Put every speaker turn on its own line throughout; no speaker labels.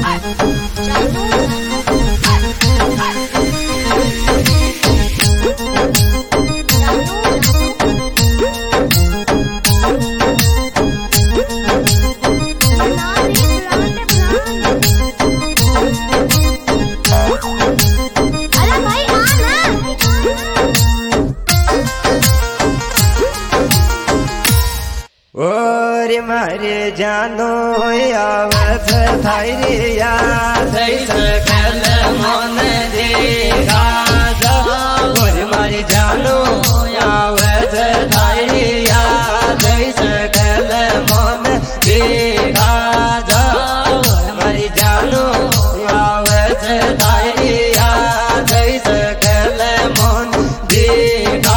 मारे जानो आवत थाई रे याद सकल मन देगा और मारे जानो आवत थाई रे याद सकल मन देगा मारे जानो आवत थाई रे याद सकल मन देगा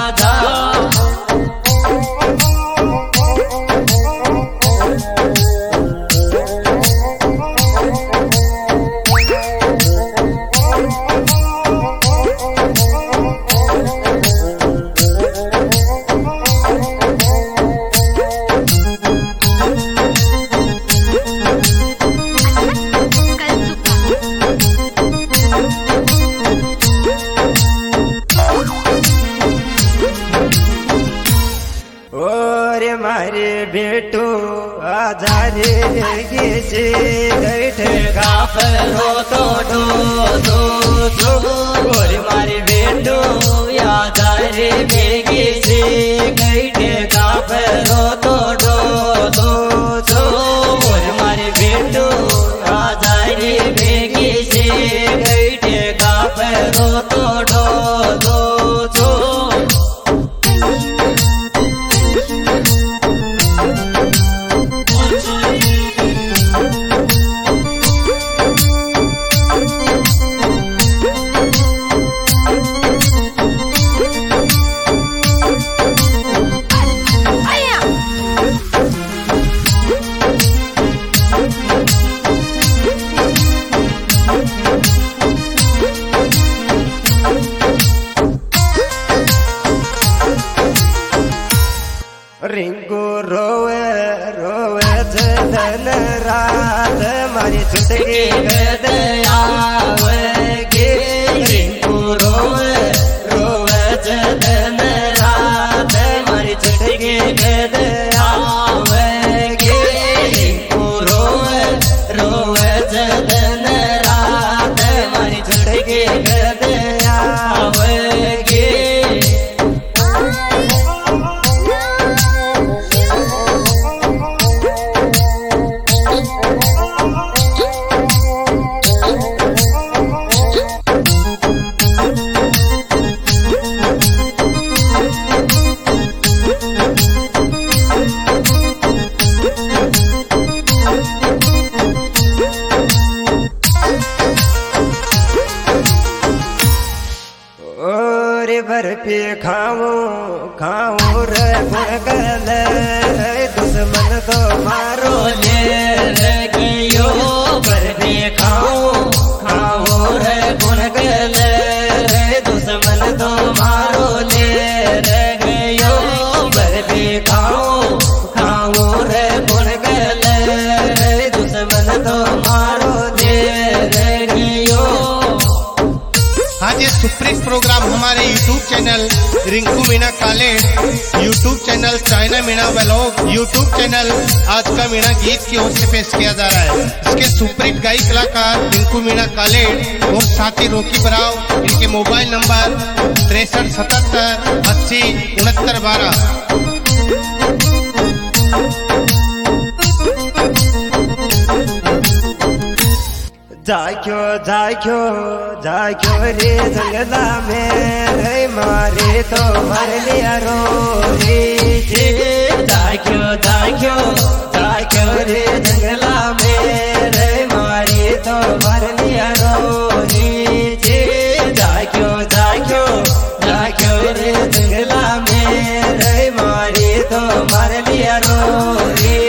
मारे बेटो आधारे से गैठ काफरो तो दो और मारे बेटो आधारे बेगे से गैठ काफरो तो दो और मारे बेटो आधारे बेगे से गैठ काफरो तो दो रिंकू रोवे रोवे धन रात मारी छुटकी गदयावगे रिंकू रोवे रोवे धन रात मारी छुटकी गदयावगे रिंकू रोवे रोवे धन रात मारी छुटकी गदयावगे भर पे खाऊं रे गुणगल दुश्मन तो मारो ले गयो भर पे खाऊं रे गुणगल दुश्मन तो मारो ले गयो भर पे खाऊं रे गुणगल दुश्मन तो मारो ले गयो।
आज ये सुप्रीम प्रोग्राम हमारे YouTube चैनल रिंकू मीणा कालेट, YouTube channel China Meena vlog, YouTube channel आज का मीणा गीत की ओर से पेश किया जा रहा है। इसके सुप्रीम गायक कलाकार रिंकू मीणा कालेट और साथी रोकी बराव। इनके मोबाइल नंबर 6377 80 69 12।
जाक्यो रे जंगला में मारे तो मर लिया रो रे जाक्यो रे जंगला में मारे तो मर लिया रो रे जाक्यो रे जंगला में मारे तो मर लिया रो रे।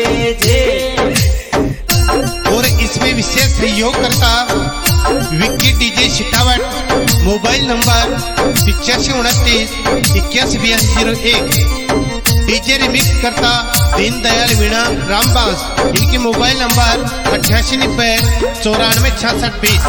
और इसमें विशेष सहयोग करता विक्की डीजे शिटावट। Mobile number 8529 818201। डीजे रिमिक्स करता दीनदयाल मीणा रामबास। इनकी मोबाइल नंबर 8890946620।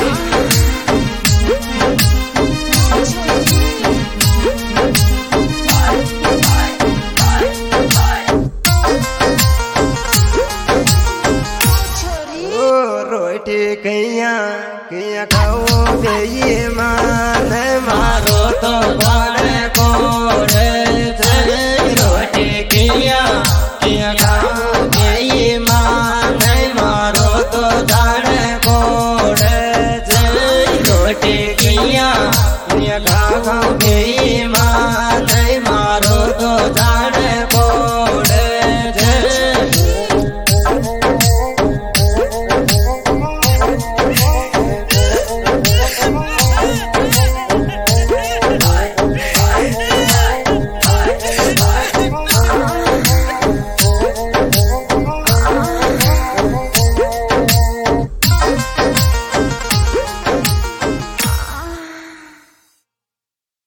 रोटी कैया कैया खाओ ये मान मारो तो कोड़े कोड़े रोटी कैया